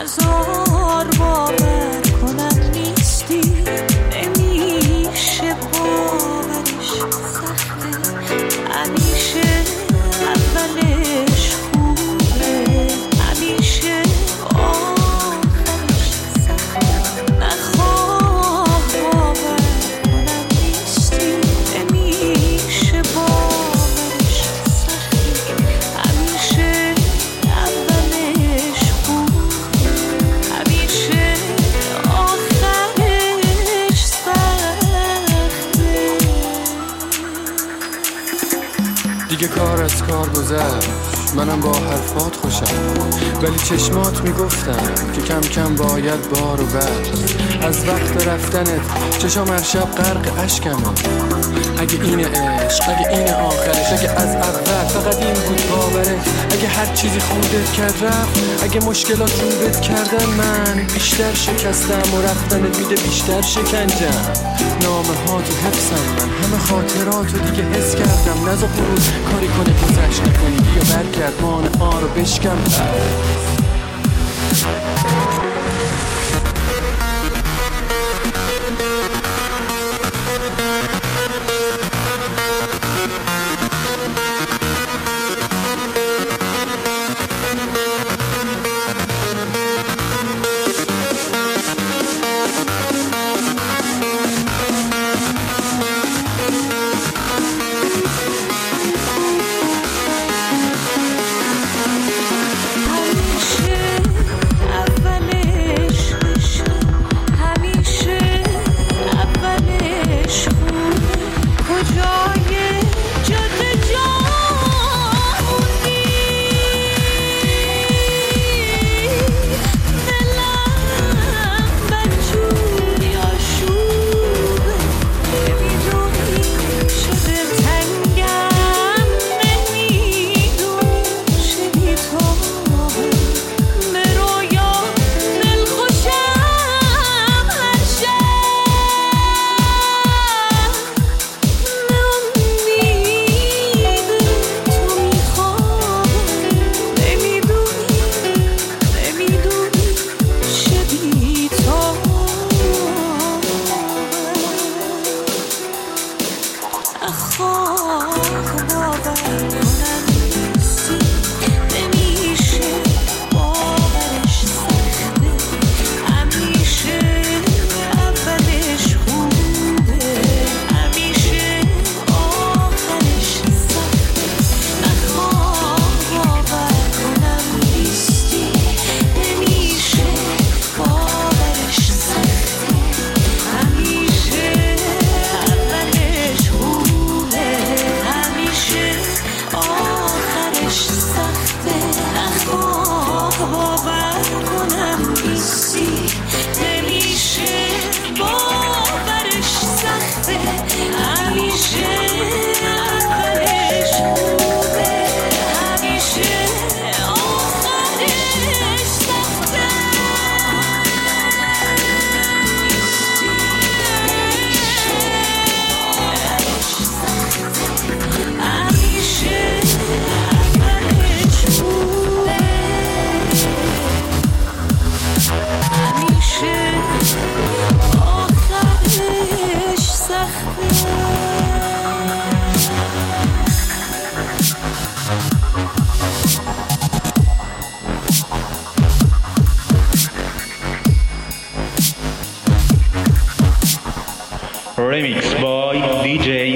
هزار باور کنم نیستی نمیشه باورش سخته همیشه اولش خوبه همیشه آخرش سخته نخواه باور کنم نیستی نمیشه باورش سخته همیشه اولش خوبه همیشه آخرش سخته دیگه کار از کار گذشت منم با حرفات خوشم ولی چشمات میگفتن که کم کم باید بارو بست از وقت رفتنت چشام هر شب غرق اشکمه اگه این عشق اگه این آخرش اگه از اول فقط این بود باوره اگه هر چیزی خودت کرد رفت اگه مشکلات روبت کردن من بیشتر شکستم و رفتنت میده بیشتر شکنجم نامه ها تو حفظم من همه خاطراتو دیگه حس کردم نزا برو کاری کنه گذشت نکنی بیا برگرد مانع ها رو بشکم Remix by DJ